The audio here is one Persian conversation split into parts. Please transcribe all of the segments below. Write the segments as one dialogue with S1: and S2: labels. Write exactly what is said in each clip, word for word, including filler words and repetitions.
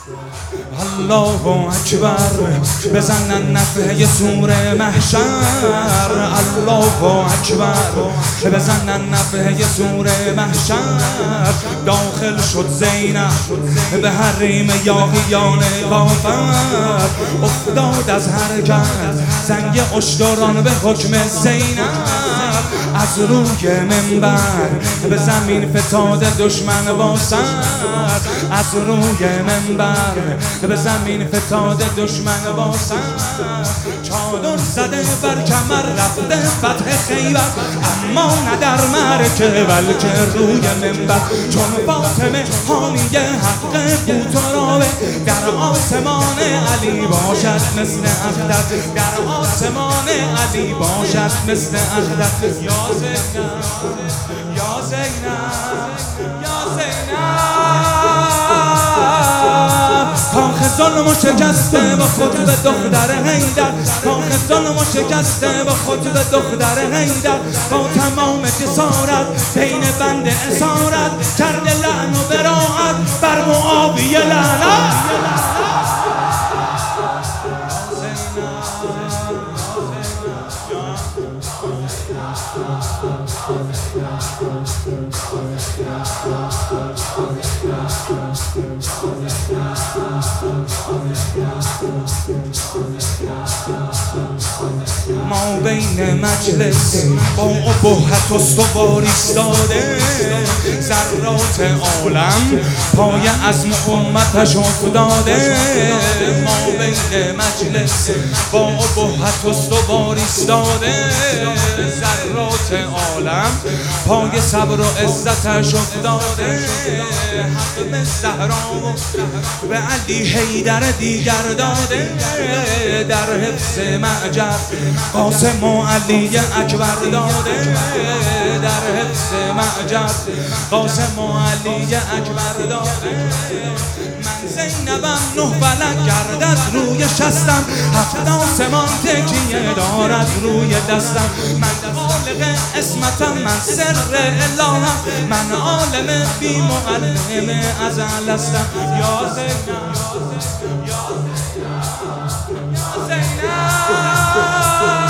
S1: الله اکبر بزنن نفحه سور محشر، الله اکبر بزنن نفحه سور محشر. داخل شد زینب به حریم یاغیان کافر، افتاد از حرکت زنگ اشتران به حکم زینب. از روی منبر به زمین فتاد دشمن با سر، از روی منبر به زمین فتاد دشمن با سر. چادر زده بر کمر رفته فتح خیبر، اما نه در معرکه بلکه روی منبر. چون فاطمه حامی حق بوترابه، در آسمان علی باشد مثل اختر، در آسمان علی باشد مثل اختر. یا زینب یا زینب یا زینب، کاخ ظلم و شکسته با خود به دختر حیدر، کاخ ظلم و شکسته با خود به دختر حیدر. با تمام جسارت بین بند اسارت، کرده لعن و براعت بر معاویه لعنت. ما بین مجلس با ابهت استوار ایستاده، ذرات عالم پای عزم امتش افتاده. ما بین مجلس با ابهت استوار ایستاده، ذرات عالم پای صبر و عزتش افتاده. حق زهرا به علی حیدر دیگر داده، در حفظ معجر قاسم و علی اکبر داده، در حفظ معجر قاسم و علی اکبر داده. من زینبم نه فلک گردد روی شستم، هفت آسمان تکیه دارد روی دستم. من خالق اسمتم، من سر الهم، من عالم بی معلم ازل هستم. یا زینب یا زینب،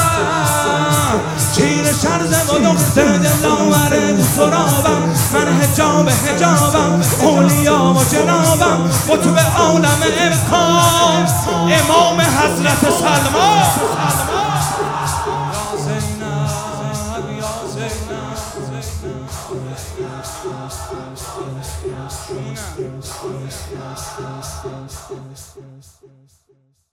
S1: چیر شرزم و دختر دلاور سرابم، من حجاب حجابم اولیا و جنابم. قطب عالم امکان امام حضرت سلمان. یا زینب یا زینب